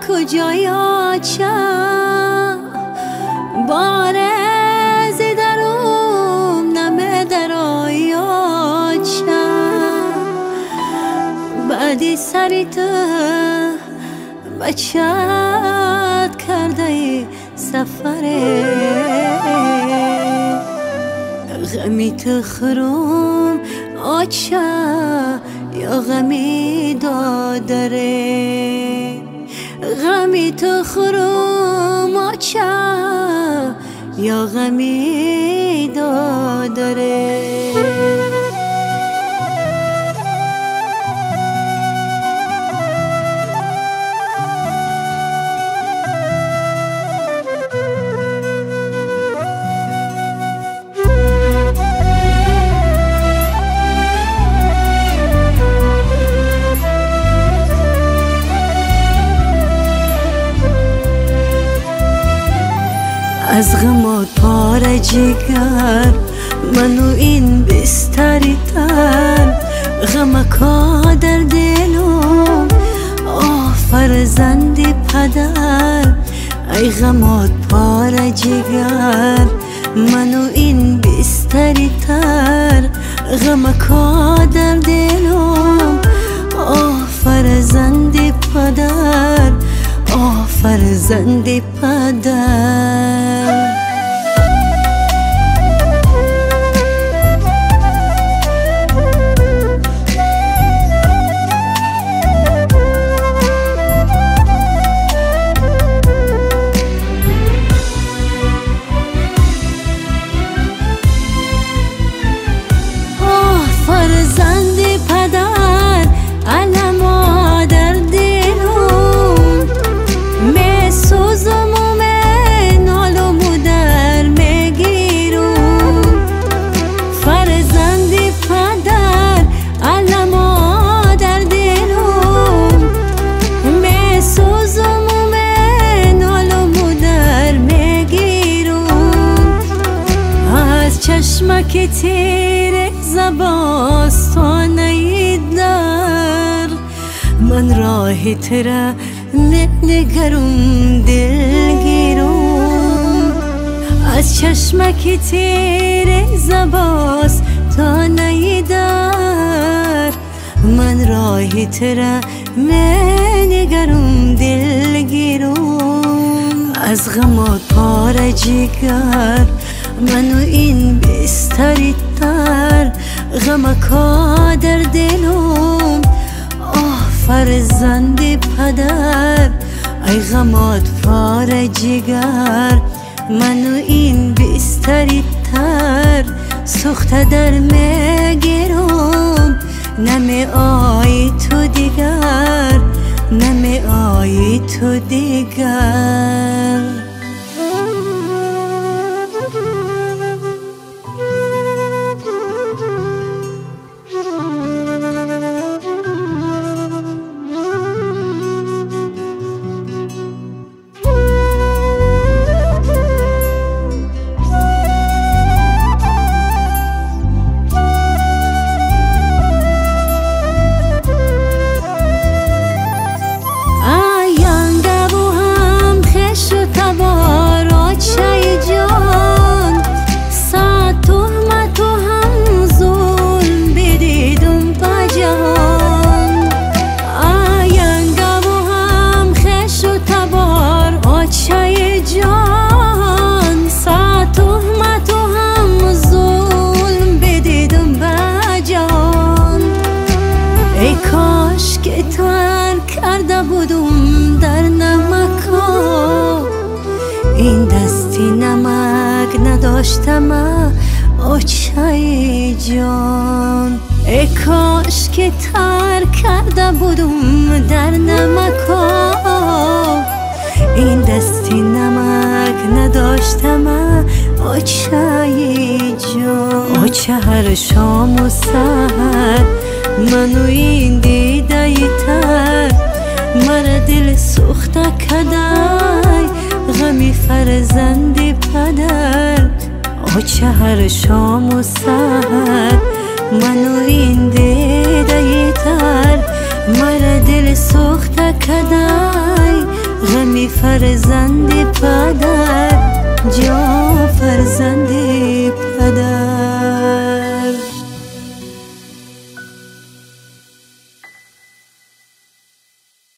کجای آچه باره زیدروم نمه در آیاچه بعدی سری تو بچت کرده سفره غمی تخروم آچه یا غمی دادره غمی تخروم آچه یا غمی دادره از غمات پاره جگر منو این بستری تر غمکا در دلم آه فرزندی پدر ای غمات پاره جگر منو این بستری تر غمکا در دلم آه فرزندی پدر آه فرزندی پدر آه فرزندی پدر علما در دلم می سوزم و می نالم و در می گیرم فرزندی پدر علما در دلم می سوزم و می نالم و در می گیرم از چشمک تیره زباستانه در من راه تره نگرم دلگیرم از چشمک تیره زباستانه در من راه تره نگرم دلگیرم از غمات پاره جگر منو این بستری تر غمکا در دلم آه فرزندی پدر ای غمات پاره جگر منو این بستری تر سوخته در میگیرم نمی آیی تو دیگر نمی آیی تو دیگر ای کاش که ترک کرده بودم در نمکا این دستی نمک نداشتم آچه جان ای کاش که ترک کرده بودم در نمکا این دستی نمک نداشتم آچه جان آچه هر شام و سحر منو این دیده تر مرا دل سوخته کدای غمی فرزندی پدر آچه هر شام و سحر منو این دیده تر مرا دل سوخته کدای فرزند پدر جان